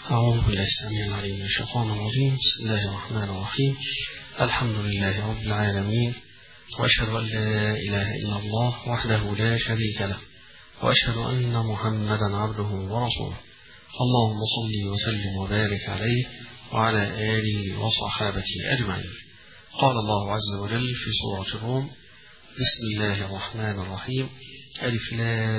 أعوذ بالله السميع العليم من الشيطان الرجيم. بسم الله الرحمن الرحيم. الحمد لله رب العالمين، وأشهد أن لا إله إلا الله وحده لا شريك له، وأشهد أن محمدا عبده ورسوله. اللهم صل وسلم وبارك عليه وعلى آله وصحابته أجمعين. قال الله عز وجل في سورة الروم: بسم الله الرحمن الرحيم. ألف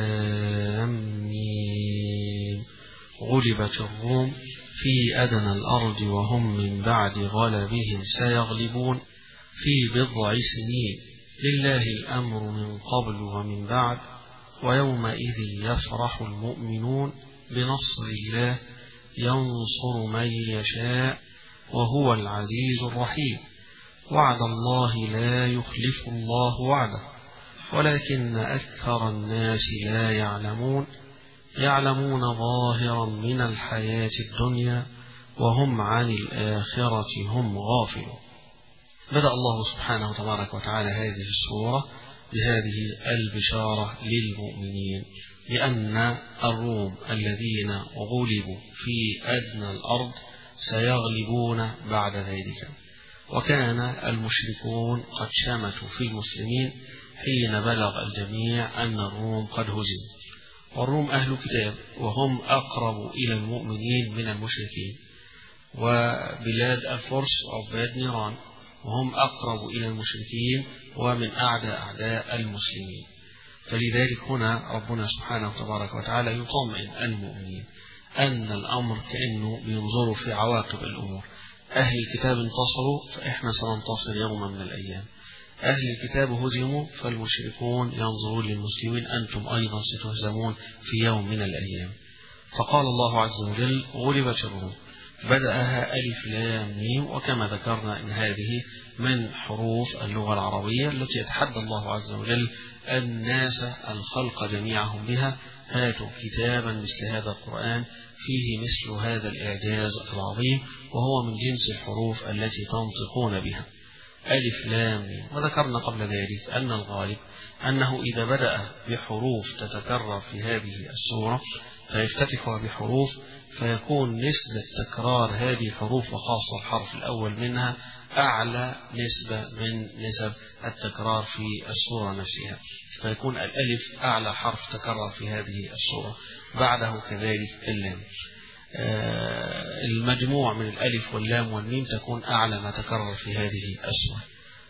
لام ميم. غلبت الروم في أدنى الأرض وهم من بعد غلبهم سيغلبون في بضع سنين، لله الأمر من قبل ومن بعد، ويومئذ يفرح المؤمنون بنصر الله ينصر من يشاء وهو العزيز الرحيم. وعد الله لا يخلف الله وعده ولكن أكثر الناس لا يعلمون ظاهرا من الحياة الدنيا وهم عن الآخرة هم غافلون. بدأ الله سبحانه تبارك وتعالى هذه السورة بهذه البشارة للمؤمنين بأن الروم الذين غلبوا في أدنى الأرض سيغلبون بعد ذلك. وكان المشركون قد شمتوا في المسلمين حين بلغ الجميع أن الروم قد هزموا، والروم أهل كتاب وهم أقرب إلى المؤمنين من المشركين، وبلاد الفرس عباد نيران وهم أقرب إلى المشركين ومن أعداء المسلمين. فلذلك هنا ربنا سبحانه تبارك وتعالى يطمئن المؤمنين أن الأمر كأنه بينظروا في عواقب الأمور. أهل الكتاب انتصروا فإحنا سننتصر يوما من الأيام. أهل الكتاب هزموا فالمشركون ينظرون للمسلمين أنتم أيضا ستهزمون في يوم من الأيام. فقال الله عز وجل: غلبت الروم. بدأها ألف لام ميم، وكما ذكرنا إن هذه من حروف اللغة العربية التي يتحدى الله عز وجل الناس الخلق جميعهم بها: هاتوا كتابا مثل هذا القرآن فيه مثل هذا الإعجاز العظيم، وهو من جنس الحروف التي تنطقون بها. ألف لام ميم. وذكرنا قبل ذلك أن الغالب أنه إذا بدأ بحروف تتكرر في هذه السورة فيفتتحها بحروف، فيكون نسبة تكرار هذه الحروف وخاصة الحرف الأول منها أعلى نسبة من نسب التكرار في السورة نفسها، فيكون الألف أعلى حرف تكرر في هذه السورة، بعده كذلك اللام. المجموع من الألف واللام والميم تكون أعلى ما تكرر في هذه السورة.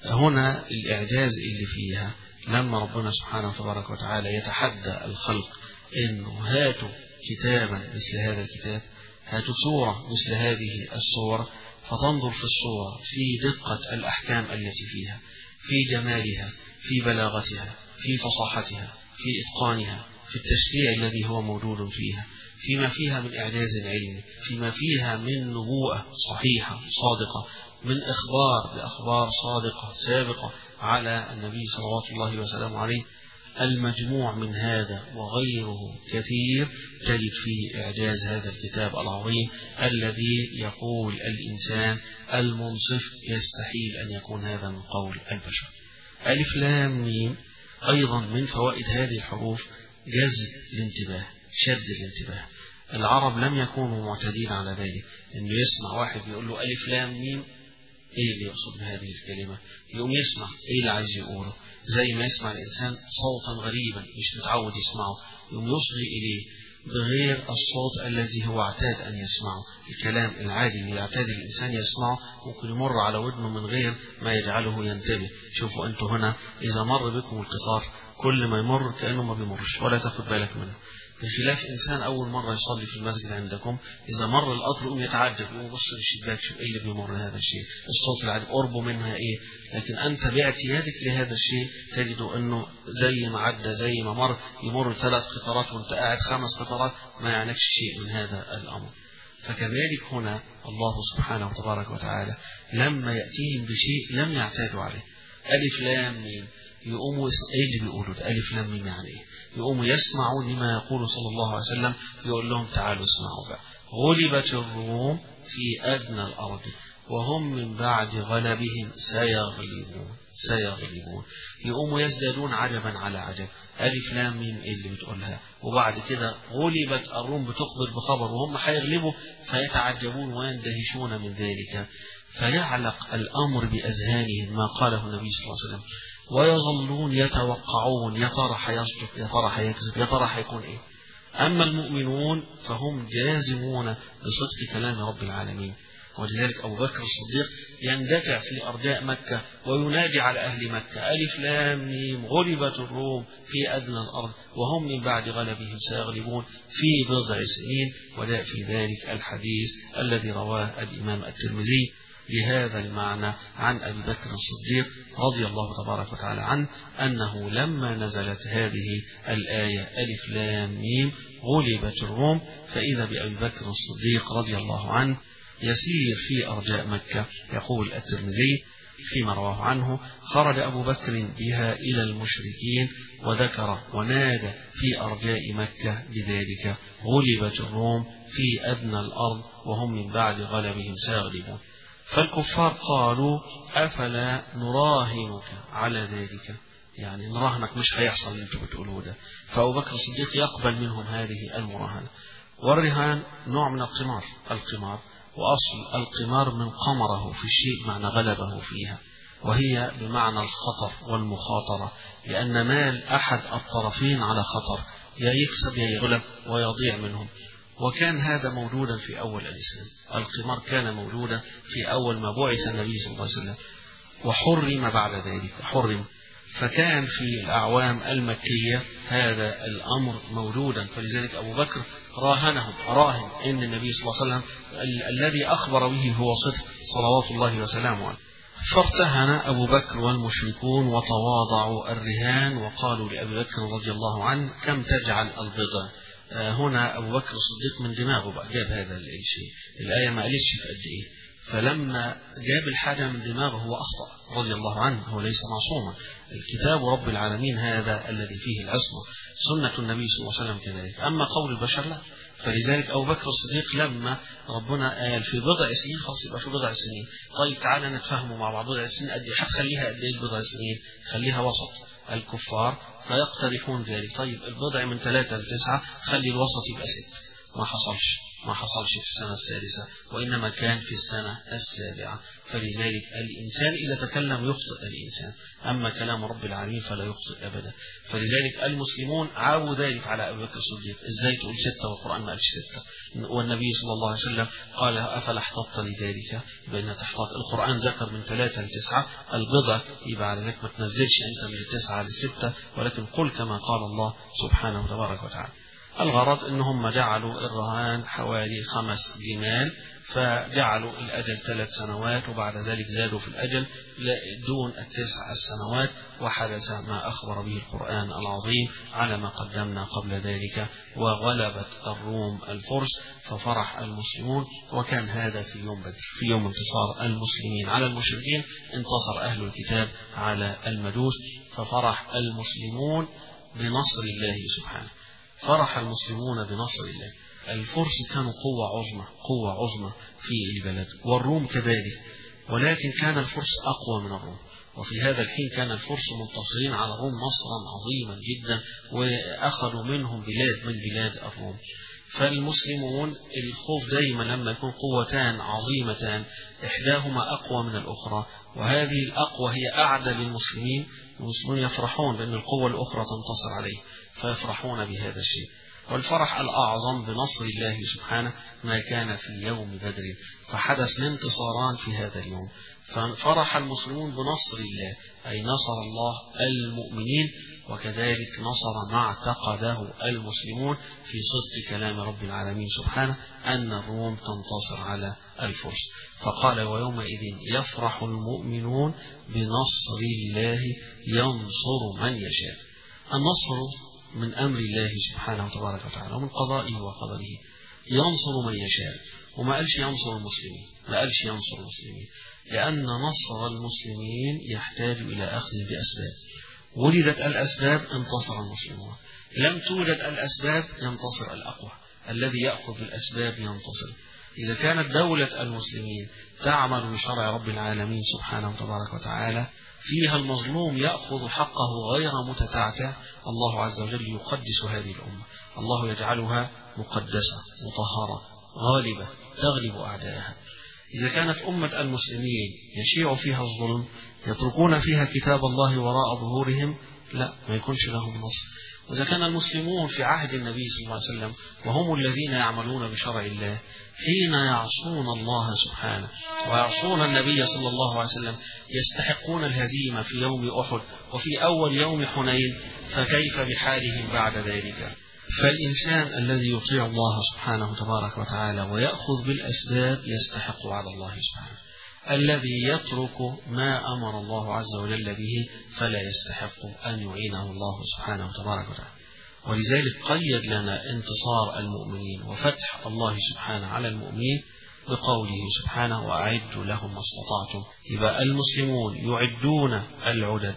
هنا الإعجاز اللي فيها لما ربنا سبحانه تبارك وتعالى يتحدى الخلق إنه هاتوا كتابا مثل هذا الكتاب، هاتوا سورة مثل هذه السورة، فتنظر في السورة في دقة الأحكام التي فيها، في جمالها، في بلاغتها، في فصاحتها، في إتقانها، في التشريع الذي هو موجود فيها، فيما فيها من إعجاز علمي، فيما فيها من نبوءة صحيحة صادقة، من إخبار بأخبار صادقة سابقة على النبي صلوات الله وسلامه عليه. المجموع من هذا وغيره كثير تجد فيه إعجاز هذا الكتاب العظيم الذي يقول الإنسان المنصف يستحيل أن يكون هذا من قول البشر. ألف لام ميم. أيضا من فوائد هذه الحروف جذب الانتباه، شد الانتباه. العرب لم يكونوا معتادين على ذلك، انه يسمع واحد يقول له ألف لام ميم، ايه اللي يقصد بهذه الكلمة؟ يقوم يسمع ايه اللي عايز يقوله، زي ما يسمع الإنسان صوتا غريبا مش متعود يسمعه يقوم يصغي إليه بغير الصوت الذي هو اعتاد أن يسمعه. الكلام العادي اللي يعتاد الإنسان يسمعه ممكن يمر على ودنه من غير ما يجعله ينتبه. شوفوا أنتوا هنا إذا مر بكم القطار كل ما يمر كأنه ما بيمرش ولا تاخد بالك منه، بخلاف إنسان أول مرة يصلي في المسجد عندكم إذا مر القطر يقوم يتعجب، يقوم يبص للشباك شوف إيه اللي بيمر هذا الشيء، الصوت العادي قربه منها إيه. لكن أنت باعتيادك لهذا الشيء تجد أنه زي ما عدى زي ما مر، يمر 3 قطارات وأنت قاعد 5 قطارات ما يعنيش شيء من هذا الأمر. فكذلك هنا الله سبحانه وتبارك وتعالى لما يأتيهم بشيء لم يعتادوا عليه، ألف لام ميم، يقوموا ايه اللي بيقولوا ده ألف لام ميم يعني ايه، يقوموا يسمعوا لما يقول صلى الله عليه وسلم، يقول لهم تعالوا اسمعوا بقى. غلبت الروم في أدنى الأرض وهم من بعد غلبهم سيغلبون. سيغلبون. يقوموا يزدادون عجبا على عجب، ألف لام ميم اللي بتقولها، وبعد كده غلبت الروم بتخبر بخبر وهم هيغلبوا، فيتعجبون ويندهشون من ذلك، فيعلق الأمر بأذهانهم ما قاله النبي صلى الله عليه وسلم، ويظلون يتوقعون يا ترى هيصدق، يا ترى هيكذب، يا ترى هيكون إيه. أما المؤمنون فهم جازمون بصدق كلام رب العالمين. ولذلك أبو بكر الصديق يندفع في أرجاء مكة وينادي على أهل مكة ألف لام ميم غلبت الروم في أدنى الأرض وهم من بعد غلبهم سيغلبون في بضع سنين. وجاء في ذلك الحديث الذي رواه الإمام الترمذي بهذا المعنى عن أبي بكر الصديق رضي الله تبارك وتعالى عنه أنه لما نزلت هذه الآية ألف لام ميم غلبت الروم، فإذا بأبي بكر الصديق رضي الله عنه يسير في أرجاء مكة. يقول الترمذي فيما رواه عنه: خرج أبو بكر بها إلى المشركين وذكر ونادى في أرجاء مكة بذلك غلبت الروم في أدنى الأرض وهم من بعد غلبهم سيغلبون. فالكفار قالوا أفلا نراهنك على ذلك، يعني نراهنك مش هيحصل اللي انتوا بتقولوه ده. فأبو بكر الصديق يقبل منهم هذه المراهنة. والرهان نوع من القمار، وأصل القمار من قمره في الشيء معنى غلبه فيها، وهي بمعنى الخطر والمخاطرة، لأن مال أحد الطرفين على خطر، يا يكسب يا يغلب ويضيع منهم. وكان هذا موجودا في أول الإسلام، القمار كان موجودا في أول ما بعث النبي صلى الله عليه وسلم، وحرم بعد ذلك، فكان في الأعوام المكية هذا الأمر موجودا. فلذلك أبو بكر راهن إن النبي صلى الله عليه وسلم الذي أخبر به هو صدق صلوات الله وسلامه عليه. فارتهن أبو بكر والمشركون وتواضعوا الرهان وقالوا لأبي بكر رضي الله عنه كم تجعل البضع. هنا أبو بكر الصديق من دماغه بقى جاب هذا الشيء، الآية ما قالتش في قد إيه، فلما جاب الحاجة من دماغه هو أخطأ رضي الله عنه، هو ليس معصوما. الكتاب رب العالمين هذا الذي فيه العصمة، سنة النبي صلى الله عليه وسلم كذلك. أما قول البشر لا. فلذلك أبو بكر الصديق لما ربنا قال في بضع سنين خلاص يبقى في بضع سنين. طيب تعالى نتفهموا مع بعض، بضع سنين قد إيه؟ هتخليها قد إيه البضع سنين؟ خليها وسط. الكفار فيقترحون ذلك، طيب البضع من 3 ل 9 خلي الوسط يبقى 6. ما حصلش في السنة السادسة، وإنما كان في السنة السابعة. فلذلك الإنسان إذا تكلم يخطئ الإنسان، أما كلام رب العالمين فلا يخطئ أبدا. فلذلك المسلمون عابوا ذلك على أبي بكر الصديق، إزاي تقول 6 والقرآن ما قالش 6؟ والنبي صلى الله عليه وسلم قال أفلا احتطت لذلك، بأن تحتاط القرآن ذكر من 3 ل 9 البضع، يبقى على ذلك ما تنزلش أنت من 9 ل 6، ولكن قل كما قال الله سبحانه وتبارك وتعالى. الغرض أنهم جعلوا الرهان حوالي 5 جمال، فجعلوا الأجل 3 سنوات، وبعد ذلك زادوا في الأجل دون 9 سنوات، وحدث ما أخبر به القرآن العظيم على ما قدمنا قبل ذلك، وغلبت الروم الفرس ففرح المسلمون. وكان هذا في يوم بدر، في يوم انتصار المسلمين على المشركين، انتصر أهل الكتاب على المجوس، ففرح المسلمون بنصر الله سبحانه، فرح المسلمون بنصر الله. الفرس كانوا قوة عظمى في البلد، والروم كذلك، ولكن كان الفرس أقوى من الروم. وفي هذا الحين كان الفرس منتصرين على الروم نصرا عظيما جدا، وأخذوا منهم بلاد من بلاد الروم. فالمسلمون الخوف دائما لما يكون قوتان عظيمتان إحداهما أقوى من الأخرى، وهذه الأقوى هي أعدى للمسلمين، المسلمون يفرحون بأن القوة الأخرى تنتصر عليه، فيفرحون بهذا الشيء. والفرح الأعظم بنصر الله سبحانه ما كان في يوم بدر، فحدث الانتصاران في هذا اليوم، ففرح المسلمون بنصر الله، أي نصر الله المؤمنين، وكذلك نصر ما اعتقده المسلمون في صدق كلام رب العالمين سبحانه أن الروم تنتصر على الفرس. فقال ويومئذ يفرح المؤمنون بنصر الله ينصر من يشاء. النصر من أمر الله سبحانه وتبارك وتعالى ومن قضائه وقدره، ينصر من يشاء، وما قالش ينصر المسلمين، ما قالش ينصر المسلمين، لأن نصر المسلمين يحتاج إلى أخذ بأسباب. ولدت الأسباب انتصر المسلمون، لم توجد الأسباب ينتصر الأقوى، الذي يأخذ بالأسباب ينتصر. إذا كانت دولة المسلمين تعمل بشرع رب العالمين سبحانه وتبارك وتعالى، فيها المظلوم يأخذ حقه غير متتعتع، الله عز وجل يقدس هذه الأمة، الله يجعلها مقدسة مطهرة غالبة تغلب أعدائها. إذا كانت أمة المسلمين يشيع فيها الظلم يتركون فيها كتاب الله وراء ظهورهم، لا، ما يكونش لهم نصر. وإذا كان المسلمون في عهد النبي صلى الله عليه وسلم وهم الذين يعملون بشرع الله حين يعصون الله سبحانه ويعصون النبي صلى الله عليه وسلم يستحقون الهزيمة في يوم أحد وفي أول يوم حنين، فكيف بحالهم بعد ذلك؟ فالإنسان الذي يطيع الله سبحانه تبارك وتعالى ويأخذ بالأسباب يستحق وعد الله سبحانه. الذي يترك ما أمر الله عز وجل به فلا يستحق أن يعينه الله سبحانه تبارك وتعالى. ولذلك قيد لنا انتصار المؤمنين وفتح الله سبحانه على المؤمنين بقوله سبحانه وأعدوا لهم ما استطعتم. يبقى المسلمون يعدون العدد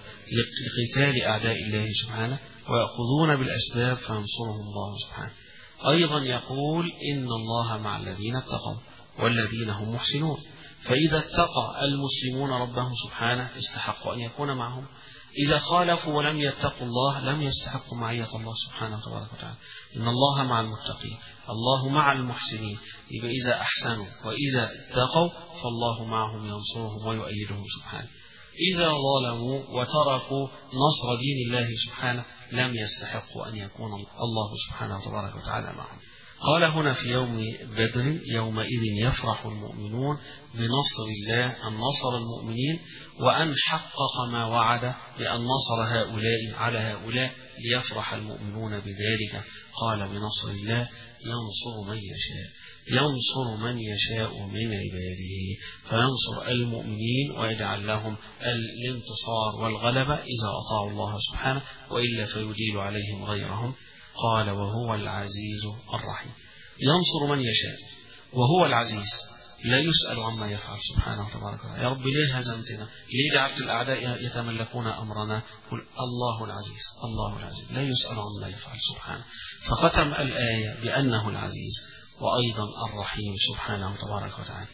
لقتال أعداء الله سبحانه ويأخذون بالأسباب فينصرهم الله سبحانه. أيضا يقول إن الله مع الذين اتقوا والذين هم محسنون، فإذا اتقى المسلمون ربهم سبحانه استحقوا أن يكون معهم. إذا خالفوا ولم يتقوا الله لم يستحقوا معية الله سبحانه وتبارك وتعالى. إن الله مع المتقين، الله مع المحسنين. يبقى إذا أحسنوا وإذا اتقوا فالله معهم ينصرهم ويؤيدهم سبحانه. إذا ظلموا وتركوا نصر دين الله سبحانه لم يستحقوا أن يكون الله سبحانه وتبارك وتعالى معهم. قال هنا في يوم بدر يومئذ يفرح المؤمنون بنصر الله أن نصر المؤمنين وأن حقق ما وعد بأن نصر هؤلاء على هؤلاء ليفرح المؤمنون بذلك. قال بنصر الله ينصر من يشاء، ينصر من يشاء من عباده، فينصر المؤمنين ويجعل لهم الانتصار والغلبة إذا أطاعوا الله سبحانه، وإلا فيديل عليهم غيرهم. قال وهو العزيز الرحيم. ينصر من يشاء وهو العزيز لا يسأل عما يفعل سبحانه وتبارك وتعالى. يا رب ليه هزمتنا؟ ليه جعلت الأعداء يتملكون أمرنا؟ قل الله العزيز، الله العزيز لا يسأل عما يفعل سبحانه. فختم الآية بأنه العزيز وأيضا الرحيم سبحانه وتبارك وتعالى.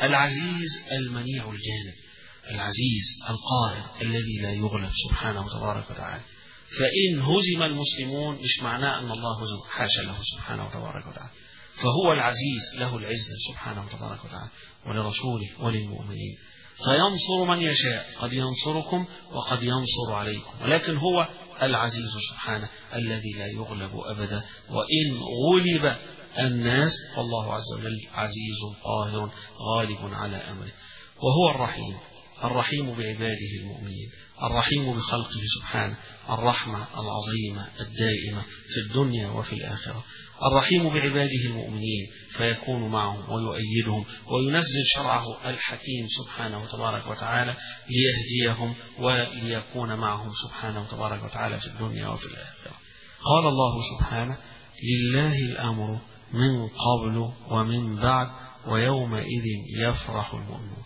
العزيز المنيع الجانب، العزيز القاهر الذي لا يغلب سبحانه وتبارك وتعالى. فإن هزم المسلمون مش معناه أن الله هزم، حاشا له سبحانه وتبارك وتعالى. فهو العزيز له العزة سبحانه وتبارك وتعالى ولرسوله وللمؤمنين. فينصر من يشاء، قد ينصركم وقد ينصر عليكم، ولكن هو العزيز سبحانه الذي لا يغلب أبدا. وإن غلب الناس فالله عز وجل عزيز قاهر غالب على أمره. وهو الرحيم، الرحيم بعباده المؤمنين، الرحيم بخلقه سبحانه، الرحمة العظيمة الدائمة في الدنيا وفي الآخرة. الرحيم بعباده المؤمنين فيكون معهم ويؤيدهم وينزل شرعه الحكيم سبحانه وتبارك وتعالى ليهديهم وليكون معهم سبحانه وتبارك وتعالى في الدنيا وفي الآخرة. قال الله سبحانه لله الأمر من قبل ومن بعد ويومئذ يفرح المؤمنون.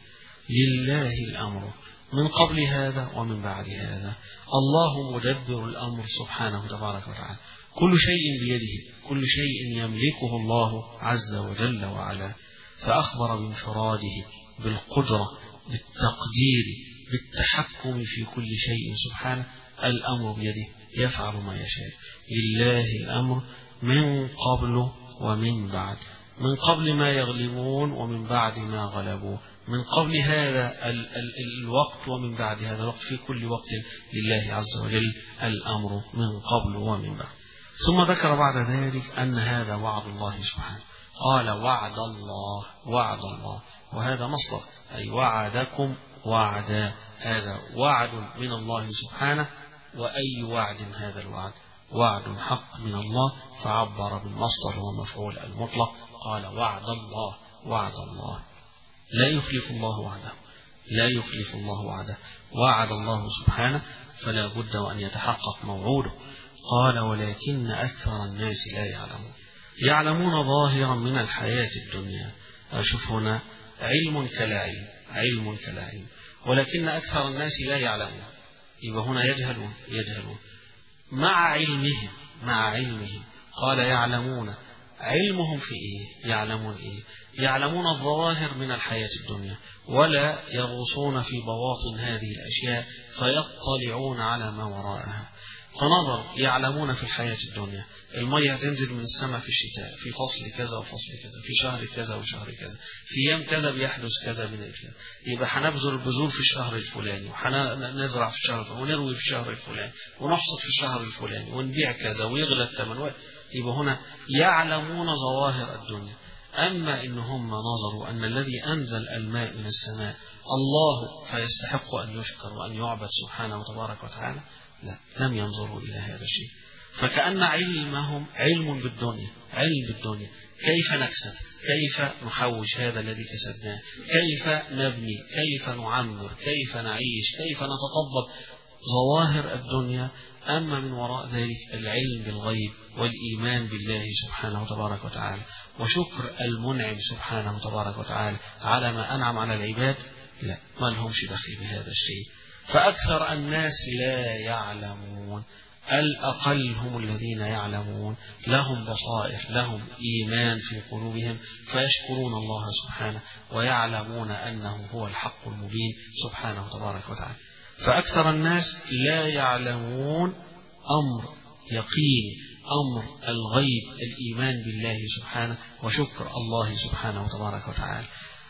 لله الأمر من قبل هذا ومن بعد هذا. الله مدبر الأمر سبحانه تبارك وتعالى، كل شيء بيده، كل شيء يملكه الله عز وجل وعلا. فأخبر بانفراده بالقدرة بالتقدير بالتحكم في كل شيء سبحانه. الأمر بيده يفعل ما يشاء. لله الأمر من قبل ومن بعد، من قبل ما يغلبون ومن بعد ما غلبوا، من قبل هذا الوقت ومن بعد هذا الوقت، في كل وقت لله عز وجل الأمر من قبل ومن بعد. ثم ذكر بعد ذلك أن هذا وعد الله سبحانه. قال وعد الله، وعد الله، وهذا مصدر أي وعدكم وعدا، هذا وعد من الله سبحانه. وأي وعد هذا الوعد؟ وعد حق من الله، فعبر بالمصدر والمفعول المطلق. قال وعد الله، وعد الله لا يخلف الله وعده، لا يخلف الله وعده. وعد الله سبحانه فلا بد وأن يتحقق موعوده. قال ولكن أكثر الناس لا يعلمون، يعلمون ظاهرا من الحياة الدنيا. أشوف هنا علم كلا علم، علم كلا علم، ولكن أكثر الناس لا يعلمون. يبقى هنا يجهلون مع علمهم، مع علمهم. قال يعلمون علمهم في إيه؟ يعلمون إيه؟ يعلمون الظواهر من الحياة الدنيا، ولا يغوصون في بواطن هذه الأشياء فيطلعون على ما وراءها. فنظر يعلمون في الحياة الدنيا المية تنزل من السماء في الشتاء في فصل كذا وفصل كذا، في شهر كذا وشهر كذا، في يوم كذا بيحدث كذا من الكذا، يبقى هنبذر البذور في الشهر الفلاني، وهنزرع في الشهر الفلاني، ونروي في الشهر الفلاني، ونحصد في الشهر الفلاني، ونبيع كذا ويغلى الثمن. يبقى هنا يعلمون ظواهر الدنيا. أما إن هم نظروا أن الذي أنزل الماء من السماء الله فيستحق أن يشكر وأن يعبد سبحانه وتبارك وتعالى، لا، لم ينظروا إلى هذا الشيء. فكأن علمهم علم بالدنيا، علم بالدنيا، كيف نكسب، كيف نحوش هذا الذي كسبناه، كيف نبني، كيف نعمر، كيف نعيش، كيف نتطبق ظواهر الدنيا. أما من وراء ذلك العلم بالغيب والإيمان بالله سبحانه وتبارك وتعالى وشكر المنعم سبحانه وتبارك وتعالى على ما أنعم على العباد، لا، ما لهمش دخل بهذا الشيء. فأكثر الناس لا يعلمون، الأقل هم الذين يعلمون، لهم بصائر، لهم إيمان في قلوبهم، فيشكرون الله سبحانه ويعلمون أنه هو الحق المبين سبحانه وتبارك وتعالى. فأكثر الناس لا يعلمون أمر يقين، أمر الغيب، الإيمان بالله سبحانه وشكر الله سبحانه وتبارك وتعالى.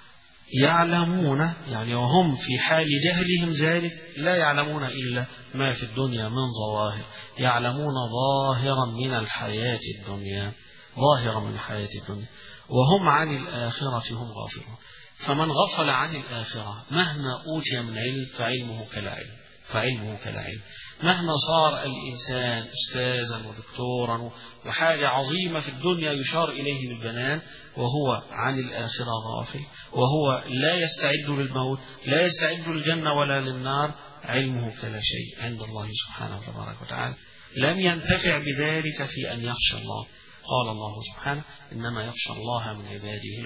يعلمون يعني وهم في حال جهلهم ذلك لا يعلمون إلا ما في الدنيا من ظواهر، يعلمون ظاهرا من الحياة الدنيا، ظاهرا من الحياة الدنيا، وهم عن الآخرة هم غافلون. فمن غفل عن الآخرة مهما أوتي من علم فعلمه كلا علم، فعلمه كلا علم. مهما صار الإنسان أستاذا ودكتورا وحاجة عظيمة في الدنيا يشار إليه بالبنان وهو عن الآخرة غافل، وهو لا يستعد للموت، لا يستعد للجنة ولا للنار، علمه كلا شيء عند الله سبحانه وتبارك وتعالى. لم ينتفع بذلك في أن يخشى الله. قال الله سبحانه إنما يخشى الله من عباده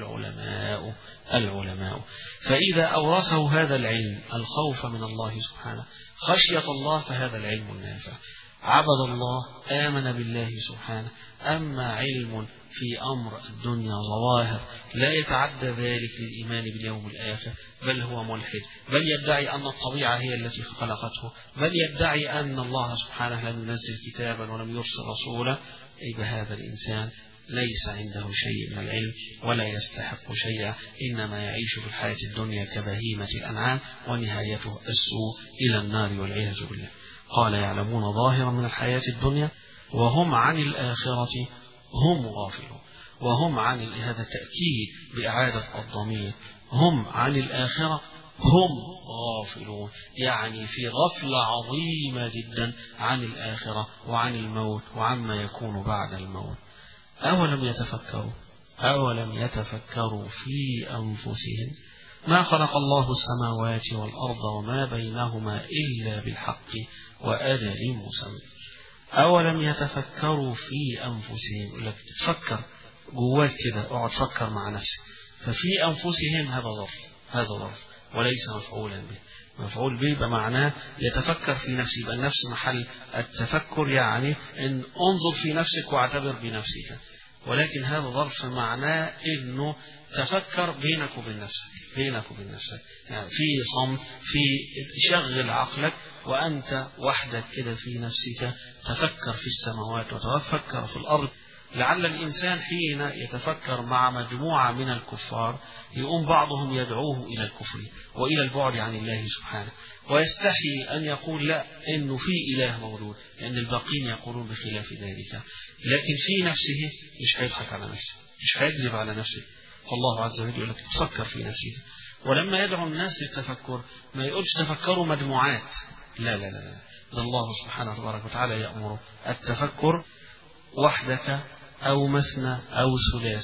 العلماء. فإذا أورثه هذا العلم الخوف من الله سبحانه، خشية الله، فهذا العلم النافع، عبد الله، آمن بالله سبحانه. أما علم في أمر الدنيا ظواهر لا يتعدى ذلك للإيمان باليوم الآخر، بل هو ملحد، بل يدعي أن الطبيعة هي التي خلقته، بل يدعي أن الله سبحانه لم ينزل كتابا ولم يرسل رسولا، إذا هذا الإنسان ليس عنده شيء من العلم ولا يستحق شيئا، إنما يعيش في الحياة الدنيا كبهيمة الأنعام ونهايته السوء إلى النار والعياذ بالله. قال يعلمون ظاهرا من الحياة الدنيا وهم عن الآخرة هم غافلون. وهم عن هذا تأكيد بإعادة الضمير، هم عن الآخرة هم غافلون، يعني في غفلة عظيمة جدا عن الآخرة وعن الموت وعما يكون بعد الموت. أولم يتفكروا في أنفسهم ما خلق الله السماوات والأرض وما بينهما إلا بالحق وأجل مسمى. أولم يتفكروا في أنفسهم، لك تفكر جواك كده، اقعد فكر مع نفسك. ففي أنفسهم هذا ظرف وليس مفعولا به. مفعول به يبقى معناه يتفكر في نفسه، يبقى النفس محل التفكر، يعني ان انظر في نفسك واعتبر بنفسك. ولكن هذا ظرف معناه انه تفكر بينك وبين نفسك، يعني في صمت، في شغل عقلك وانت وحدك كده في نفسك، تفكر في السماوات وتفكر في الارض. لعل الإنسان حين يتفكر مع مجموعة من الكفار يقوم بعضهم يدعوه إلى الكفر وإلى البعد عن الله سبحانه، ويستحي أن يقول لا، إنه في إله موجود، لأن الباقين يقولون بخلاف ذلك. لكن في نفسه مش هيضحك على نفسه، مش هيكذب على نفسه. فالله عز وجل يقول لك تفكر في نفسك. ولما يدعو الناس للتفكر ما يقولش تفكروا مجموعات، لا لا لا، ده الله سبحانه وتبارك وتعالى يأمر التفكر وحدك أو مثنى أو ثلاث،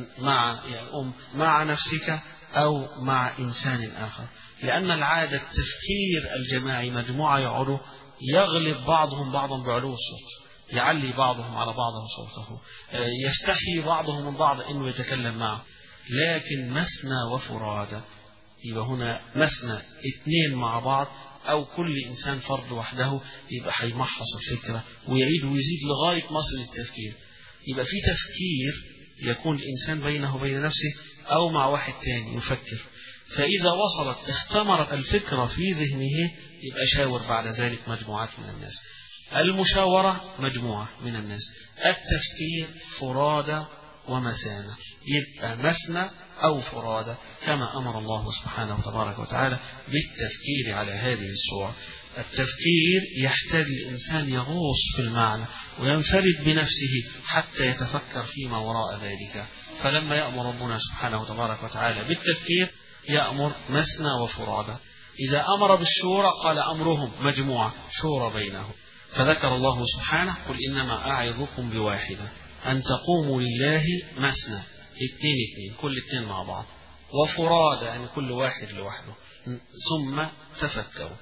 مع نفسك أو مع إنسان آخر. لأن العادة التفكير الجماعي مجموعة يقعدوا يغلب بعضهم بعضا بعلو الصوت، يعلي بعضهم على بعض صوته، يستحي بعضهم من بعض إنه يتكلم معه. لكن مثنى وفرادى، يبقى هنا مثنى اثنين مع بعض أو كل إنسان فرد وحده، يبقى هيمحص الفكرة ويعيد ويزيد لغاية مصل التفكير. يبقى في تفكير يكون الإنسان بينه وبين نفسه أو مع واحد تاني يفكر، فإذا وصلت اختمرت الفكرة في ذهنه يبقى شاور بعد ذلك مجموعات من الناس. المشاورة مجموعة من الناس، التفكير فرادى ومثانة، يبقى مثنى أو فرادى كما أمر الله سبحانه وتبارك وتعالى بالتفكير على هذه الصورة. التفكير يحتاج الإنسان يغوص في المعنى وينفرد بنفسه حتى يتفكر فيما وراء ذلك. فلما يأمر ربنا سبحانه وتبارك وتعالى بالتفكير يأمر مثنى وفرادى. إذا أمر بالشورى قال أمرهم مجموعة شورى بينهم، فذكر الله سبحانه قل إنما أعظكم بواحدة أن تقوموا لله مثنى، اثنين كل اثنين مع بعض، وفرادى يعني كل واحد لوحده، ثم تفكروا،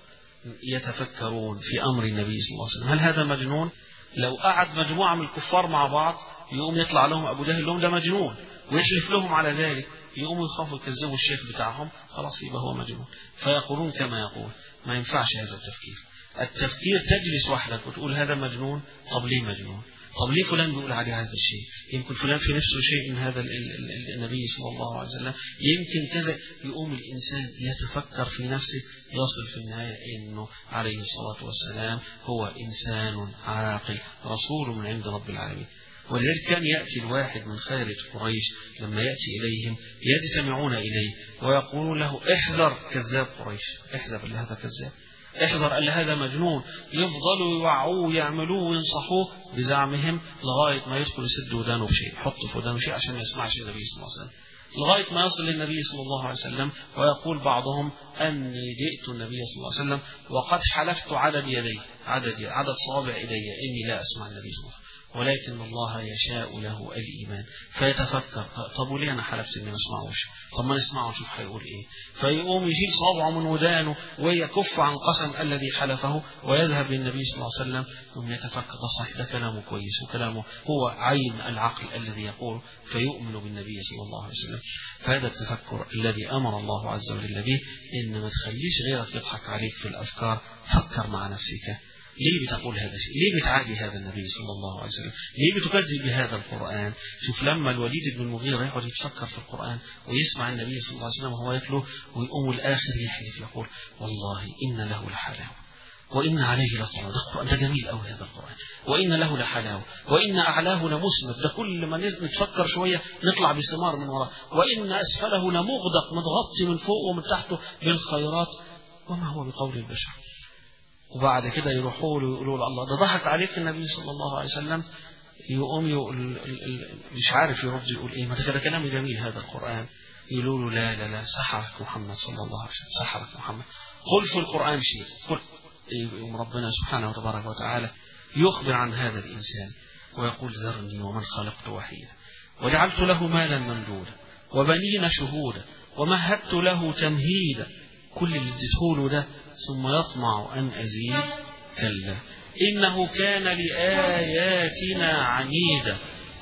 يتفكرون في أمر النبي صلى الله عليه وسلم. هل هذا مجنون؟ لو قعد مجموعة من الكفار مع بعض يقوم يطلع لهم أبو جهل لهم ده مجنون ويحلف لهم على ذلك، يقوموا يخافوا يكذبوا الشيخ بتاعهم، خلاص يبقى هو مجنون، فيقولون كما يقول. ما ينفعش هذا التفكير. التفكير تجلس وحدك وتقول هذا مجنون، طب ليه مجنون؟ طب ليه فلان بيقول عليه هذا الشيء؟ يمكن فلان في نفسه شيء من هذا النبي صلى الله عليه وسلم، يمكن كذا. يقوم الإنسان يتفكر في نفسه، يصل في النهاية إنه عليه الصلاة والسلام هو إنسان عاقل رسول من عند رب العالمين. ولذلك كان يأتي الواحد من خارج قريش لما يأتي إليهم يجتمعون إليه ويقولون له احذر كذاب قريش، احذر اللي هذا كذاب، احذر اللي هذا مجنون. يفضلوا يوعوه ويعملوه وينصحوه بزعمهم لغاية ما يدخل يسد ودانه بشيء، يحط في ودانه شيء عشان ما يسمعش النبي صلى الله عليه وسلم، لغاية ما يصل للنبي صلى الله عليه وسلم ويقول بعضهم أني جئت النبي صلى الله عليه وسلم وقد حلفت عدد يدي، عدد صوابع إلي إني لا أسمع النبي صلى الله عليه وسلم، ولكن الله يشاء له الإيمان. فيتفكر طب وليه أنا حلفت إني ما اسمعوش؟ طب ما نسمعه نشوف هيقول إيه. فيقوم يشيل صابعه من ودانه ويكف عن قسم الذي حلفه ويذهب للنبي صلى الله عليه وسلم ثم يتفكر صحيح ده كلامه كويس وكلامه هو عين العقل الذي يقول، فيؤمن بالنبي صلى الله عليه وسلم. فهذا التفكر الذي أمر الله عز وجل به، إن ما تخليش غيرك يضحك عليك في الأفكار، فكر مع نفسك. ليه بتقول هذا الشيء؟ ليه بتعادي هذا النبي صلى الله عليه وسلم؟ ليه بتكذب بهذا القرآن؟ شوف لما الوليد بن المغيرة يقعد يتفكر في القرآن ويسمع النبي صلى الله عليه وسلم وهو يتلو ويقوم الآخر يحلف يقول والله إن له لحلاوة وإن عليه لطلاوة، ده القرآن ده جميل أوي هذا القرآن، وإن له لحلاوة وإن أعلاه لمسمر، ده كل ما نتفكر شوية نطلع بثمار من وراه، وإن أسفله لمغدق متغطي من فوق ومن تحته بالخيرات وما هو بقول البشر. وبعد كده يروحوا له ويقولوا له الله ده ضحك عليك النبي صلى الله عليه وسلم، يقوم يقول مش عارف يرد يقول ايه، ما ده كلام جميل هذا القرآن. يقولوا له لا لا لا سحرك محمد صلى الله عليه وسلم، سحرك محمد، قل في القرآن شيء قل. يقوم ربنا سبحانه وتبارك وتعالى يخبر عن هذا الإنسان ويقول ذرني ومن خلقت وحيدا وجعلت له مالا ممدودا وبنين شهودا ومهدت له تمهيدا، كل اللي اديته له ده ثم يطمع أن أزيد، كلا إنه كان لآياتنا عنيدا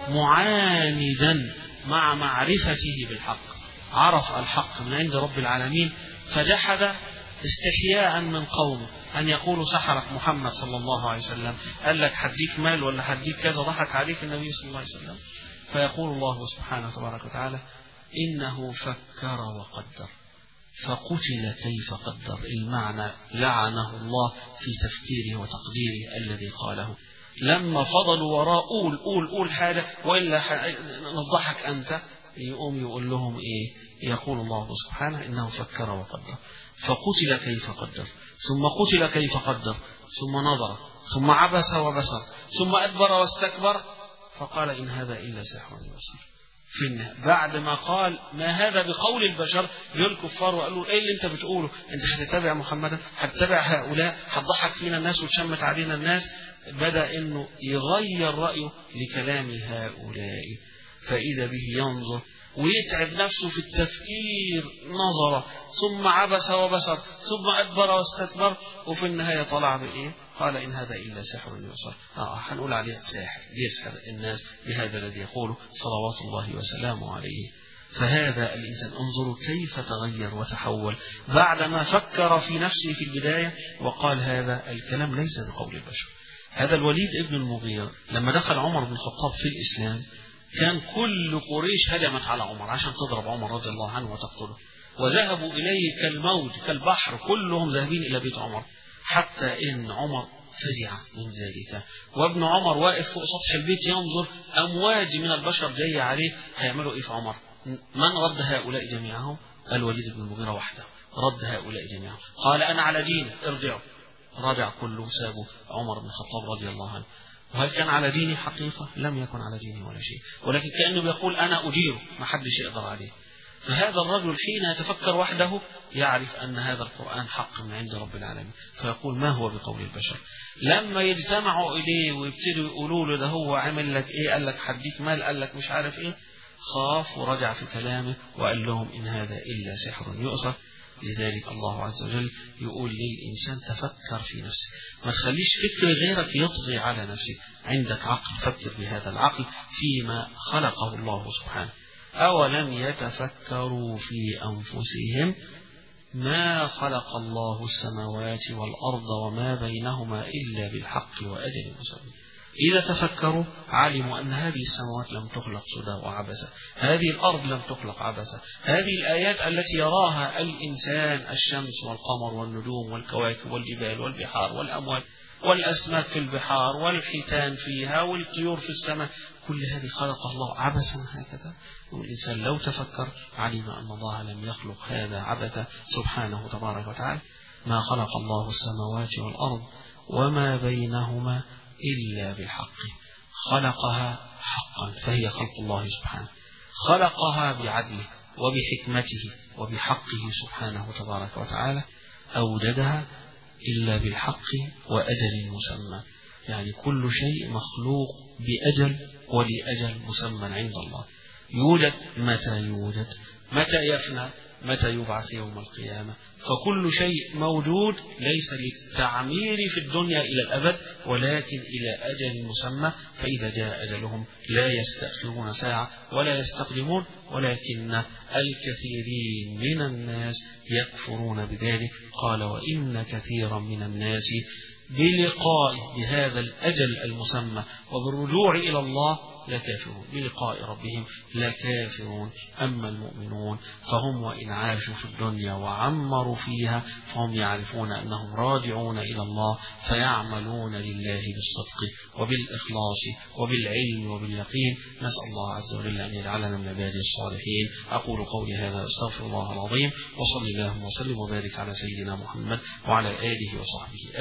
معاندا مع معرفته بالحق. عرف الحق من عند رب العالمين فجحد استحياء من قومه أن يقولوا سحرك محمد صلى الله عليه وسلم، قال لك حديك مال ولا حديك كذا، ضحك عليك النبي صلى الله عليه وسلم. فيقول الله سبحانه وتبارك وتعالى إنه فكر وقدر فقتل كيف قدر، المعنى لعنه الله في تفكيره وتقديره الذي قاله. لما فضلوا وراء قول حاجة وإلا نضحك أنت، يقوم يقول لهم إيه؟ يقول الله سبحانه إنه فكر وقدر فقتل كيف قدر ثم قتل كيف قدر ثم نظر ثم عبس وبصر ثم أدبر واستكبر فقال إن هذا إلا سحر يسير. بعد ما قال ما هذا بقول البشر للكفار وقالوا ايه اللي انت بتقوله، انت هتتبع محمدا، هتتبع هؤلاء، هتضحك فينا الناس وتشمت علينا الناس، بدأ انه يغير رأيه لكلام هؤلاء، فإذا به ينظر ويتعب نفسه في التفكير، نظر ثم عبس وبصر ثم أدبر واستكبر، وفي النهاية طلع بإيه؟ قال إن هذا إلا سحر يبصر. هنقول عليه ساحر، يسحر الناس بهذا الذي يقوله صلوات الله وسلامه عليه. فهذا الإنسان انظروا كيف تغير وتحول بعدما فكر في نفسه في البداية وقال هذا الكلام ليس بقول البشر. هذا الوليد ابن المغيرة لما دخل عمر بن الخطاب في الإسلام كان كل قريش هجمت على عمر عشان تضرب عمر رضي الله عنه وتقتله، وذهبوا إليه كالموج كالبحر، كلهم ذاهبين إلى بيت عمر، حتى إن عمر فزع من ذلك، وابن عمر واقف فوق سطح البيت ينظر، أمواج من البشر جاية عليه، هيعملوا إيه في عمر؟ من رد هؤلاء جميعهم؟ الوليد بن المغيرة وحده رد هؤلاء جميعهم، قال أنا على دينه ارجعوا، رجع كله سابوا عمر بن الخطاب رضي الله عنه. وهل كان على دينه حقيقة؟ لم يكن على دينه ولا شيء، ولكن كأنه يقول أنا أديره، ما حدش يقدر عليه. فهذا الرجل حين يتفكر وحده يعرف أن هذا القرآن حق من عند رب العالمين، فيقول ما هو بقول البشر. لما يجتمعوا إليه ويبتدوا يقولوا له ده هو عمل لك إيه، قال لك حديك مال، قال لك مش عارف إيه، خاف ورجع في كلامه وقال لهم إن هذا إلا سحر يؤثر. لذلك الله عز وجل يقول للإنسان تفكر في نفسك، ما تخليش فكر غيرك يطغي على نفسك، عندك عقل فكر بهذا العقل فيما خلقه الله سبحانه. أولم يتفكروا في أنفسهم ما خلق الله السماوات والأرض وما بينهما إلا بالحق وأجل مسمى. إذا تفكروا علموا أن هذه السماوات لم تخلق سدى وعبثا، هذه الأرض لم تخلق عبثا، هذه الآيات التي يراها الإنسان، الشمس والقمر والنجوم والكواكب والجبال والبحار والأموال والأسماك في البحار والحيتان فيها والطيور في السماء، كل هذه خلق الله عبثا هكذا. والإنسان لو تفكر علم أن الله لم يخلق هذا عبثا سبحانه تبارك وتعالى. ما خلق الله السماوات والأرض وما بينهما إلا بالحق، خلقها حقا فهي خلق الله سبحانه، خلقها بعدله وبحكمته وبحقه سبحانه تبارك وتعالى، أوجدها إلا بالحق وأجل مسمى، يعني كل شيء مخلوق بأجل ولأجل مسمى عند الله، يوجد متى يوجد، متى يفنى، متى يبعث يوم القيامة، فكل شيء موجود ليس للتعمير في الدنيا إلى الأبد ولكن إلى أجل مسمى، فإذا جاء أجلهم لا يستأخرون ساعة ولا يستقدمون، ولكن الكثيرين من الناس يكفرون بذلك. قال وإن كثيرا من الناس بلقاء بهذا الأجل المسمى وبالرجوع إلى الله لكافرون، بلقاء ربهم لكافرون. أما المؤمنون فهم وإن عاشوا في الدنيا وعمروا فيها فهم يعرفون أنهم راجعون إلى الله، فيعملون لله بالصدق وبالإخلاص وبالعلم وباليقين. نسأل الله عز وجل أن يجعلنا من عباده الصالحين. أقول قولي هذا أستغفر الله العظيم، وصلى الله وسلم وبارك على سيدنا محمد وعلى آله وصحبه.